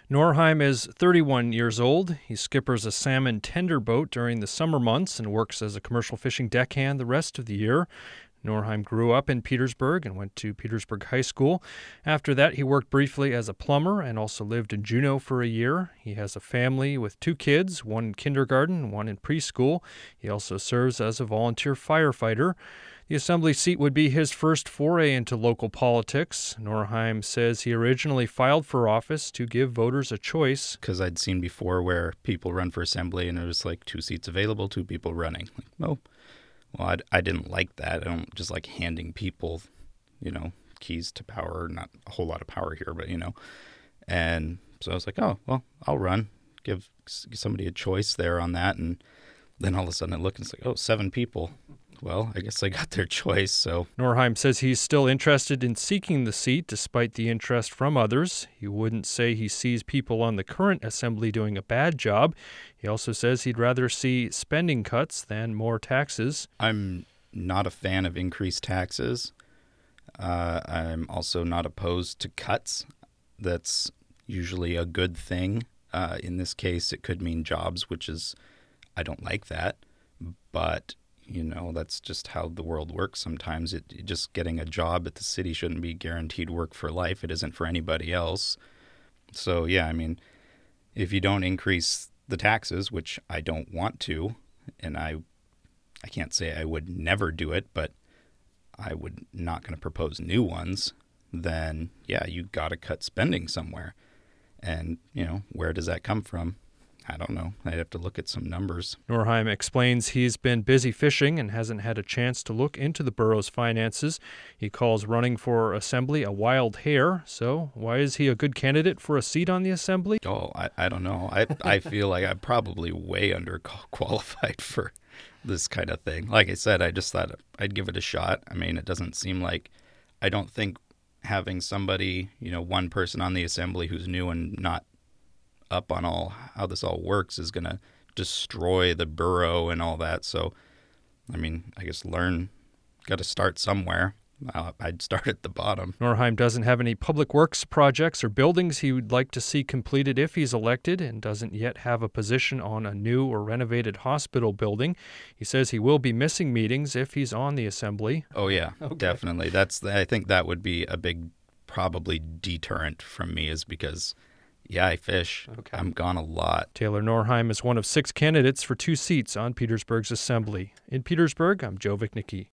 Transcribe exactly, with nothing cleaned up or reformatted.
Norheim is thirty-one years old. He skippers a salmon tender boat during the summer months and works as a commercial fishing deckhand the rest of the year. Norheim grew up in Petersburg and went to Petersburg High School. After that, he worked briefly as a plumber and also lived in Juneau for a year. He has a family with two kids, one in kindergarten and one in preschool. He also serves as a volunteer firefighter. The assembly seat would be his first foray into local politics. Norheim says he originally filed for office to give voters a choice. Because I'd seen before where people run for assembly and it was like two seats available, two people running. Like, oh, well, I'd, I didn't like that. I don't just like handing people, you know, keys to power. Not a whole lot of power here, but, you know. And so I was like, oh, well, I'll run. Give somebody a choice there on that. And then all of a sudden I look and it's like, oh, seven people. Well, I guess I got their choice, so. Norheim says he's still interested in seeking the seat despite the interest from others. He wouldn't say he sees people on the current assembly doing a bad job. He also says he'd rather see spending cuts than more taxes. I'm not a fan of increased taxes. Uh, I'm also not opposed to cuts. That's usually a good thing. Uh, in this case, it could mean jobs, which is, I don't like that, but you know, that's just how the world works sometimes. It, it just getting a job at the city shouldn't be guaranteed work for life. It isn't for anybody else. So, yeah, I mean, if you don't increase the taxes, which I don't want to, and I I can't say I would never do it, but I would not going to propose new ones, then, yeah, you got to cut spending somewhere. And, you know, where does that come from? I don't know. I'd have to look at some numbers. Norheim explains he's been busy fishing and hasn't had a chance to look into the borough's finances. He calls running for assembly a wild hare. So why is he a good candidate for a seat on the assembly? Oh, I, I don't know. I I feel like I'm probably way underqualified for this kind of thing. Like I said, I just thought I'd give it a shot. I mean, it doesn't seem like, I don't think having somebody, you know, one person on the assembly who's new and not up on all how this all works is going to destroy the borough and all that. So, I mean, I guess learn, got to start somewhere. Uh, I'd start at the bottom. Norheim doesn't have any public works projects or buildings he would like to see completed if he's elected and doesn't yet have a position on a new or renovated hospital building. He says he will be missing meetings if he's on the assembly. Oh, yeah, okay. Definitely. That's I think that would be a big probably deterrent from me is because yeah, I fish. Okay. I'm gone a lot. Taylor Norheim is one of six candidates for two seats on Petersburg's assembly. In Petersburg, I'm Joe Vichnicki.